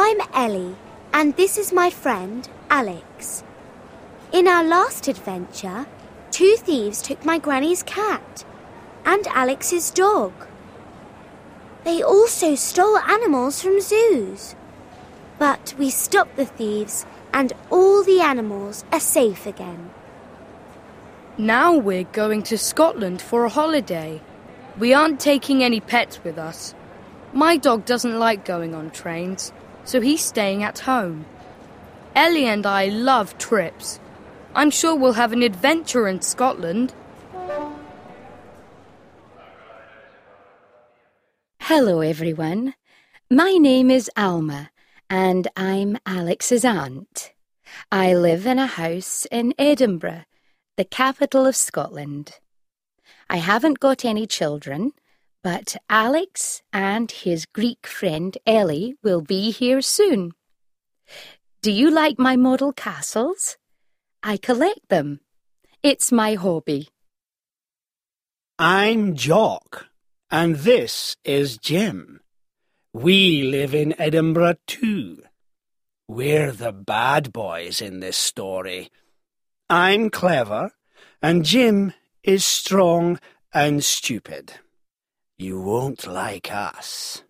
I'm Ellie, and this is my friend, Alex. In our last adventure, 2 thieves took my granny's cat and Alex's dog. They also stole animals from zoos. But we stopped the thieves, and all the animals are safe again. Now we're going to Scotland for a holiday. We aren't taking any pets with us. My dog doesn't like going on trains, so he's staying at home. Ellie and I love trips. I'm sure we'll have an adventure in Scotland. Hello, everyone. My name is Alma, and I'm Alex's aunt. I live in a house in Edinburgh, the capital of Scotland. I haven't got any children, but Alex and his Greek friend Ellie will be here soon. Do you like my model castles? I collect them. It's my hobby. I'm Jock, and this is Jim. We live in Edinburgh too. We're the bad boys in this story. I'm clever, and Jim is strong and stupid. You won't like us.